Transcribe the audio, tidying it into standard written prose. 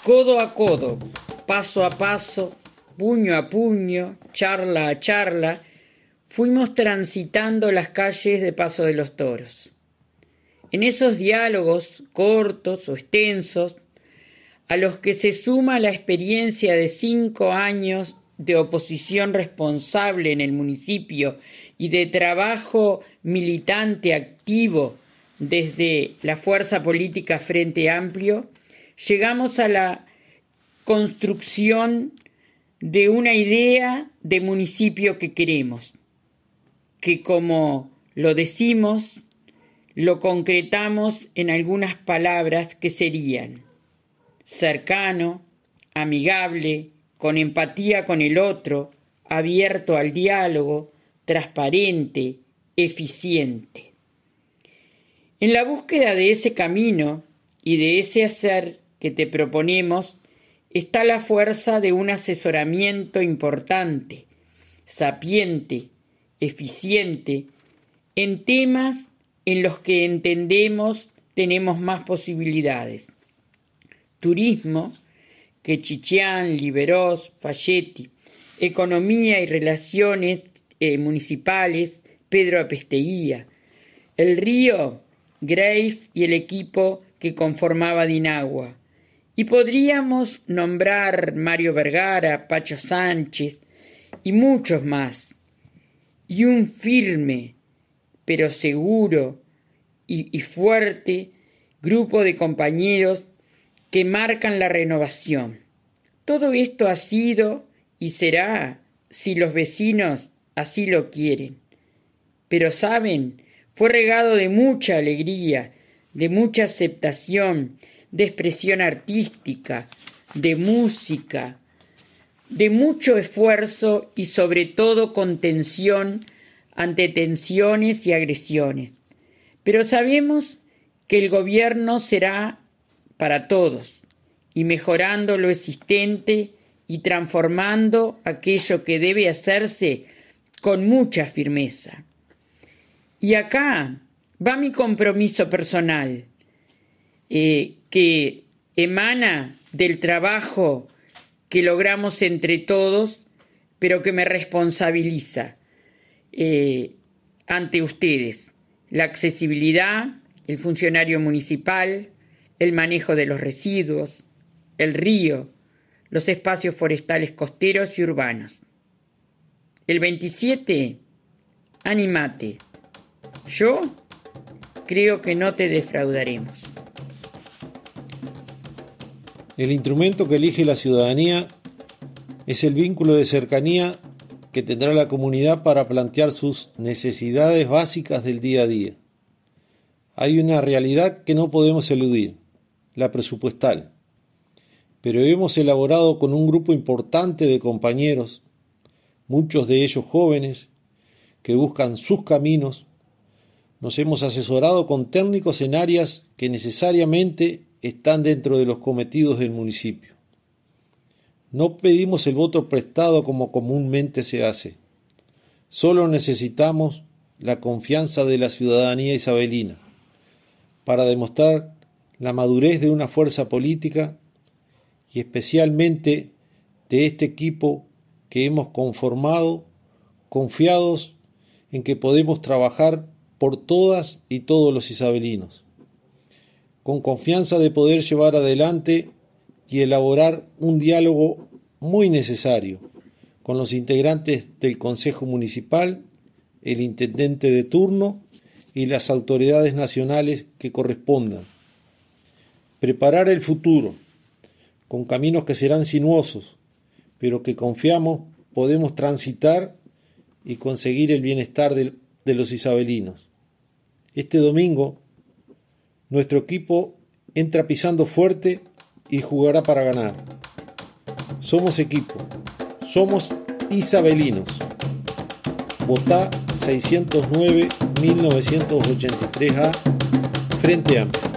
codo a codo, paso a paso, puño a puño, charla a charla, fuimos transitando las calles de Paso de los Toros. En esos diálogos cortos o extensos, a los que se suma la experiencia de 5 años de oposición responsable en el municipio y de trabajo militante activo desde la fuerza política Frente Amplio, llegamos a la construcción de una idea de municipio que queremos, que como lo decimos, lo concretamos en algunas palabras que serían cercano, amigable, con empatía con el otro, abierto al diálogo, transparente, eficiente. En la búsqueda de ese camino y de ese hacer que te proponemos está la fuerza de un asesoramiento importante, sapiente, eficiente, en temas en los que entendemos tenemos más posibilidades. Turismo, que Chichián, Liberós, Falletti, economía y relaciones municipales, Pedro Apesteguía, el río, Greif y el equipo que conformaba Dinagua. Y podríamos nombrar Mario Vergara, Pacho Sánchez y muchos más. Y un firme, pero seguro y fuerte grupo de compañeros que marcan la renovación. Todo esto ha sido y será si los vecinos así lo quieren. Pero saben, fue regado de mucha alegría, de mucha aceptación, de expresión artística, de música, de mucho esfuerzo y sobre todo contención ante tensiones y agresiones. Pero sabemos que el gobierno será para todos, y mejorando lo existente y transformando aquello que debe hacerse con mucha firmeza. Y acá va mi compromiso personal, que emana del trabajo que logramos entre todos, pero que me responsabiliza ante ustedes. La accesibilidad, el funcionario municipal, el manejo de los residuos, el río, los espacios forestales costeros y urbanos. El 27, anímate. Yo creo que no te defraudaremos. El instrumento que elige la ciudadanía es el vínculo de cercanía que tendrá la comunidad para plantear sus necesidades básicas del día a día. Hay una realidad que no podemos eludir, la presupuestal, pero hemos elaborado con un grupo importante de compañeros, muchos de ellos jóvenes, que buscan sus caminos. Nos hemos asesorado con técnicos en áreas que necesariamente están dentro de los cometidos del municipio. No pedimos el voto prestado como comúnmente se hace. Solo necesitamos la confianza de la ciudadanía isabelina para demostrar la madurez de una fuerza política y especialmente de este equipo que hemos conformado, confiados en que podemos trabajar por todas y todos los isabelinos, con confianza de poder llevar adelante y elaborar un diálogo muy necesario con los integrantes del Consejo Municipal, el intendente de turno y las autoridades nacionales que correspondan. Preparar el futuro con caminos que serán sinuosos, pero que confiamos podemos transitar y conseguir el bienestar de los isabelinos. Este domingo, nuestro equipo entra pisando fuerte y jugará para ganar. Somos equipo, somos isabelinos. Votá 609-1983A, Frente Amplio.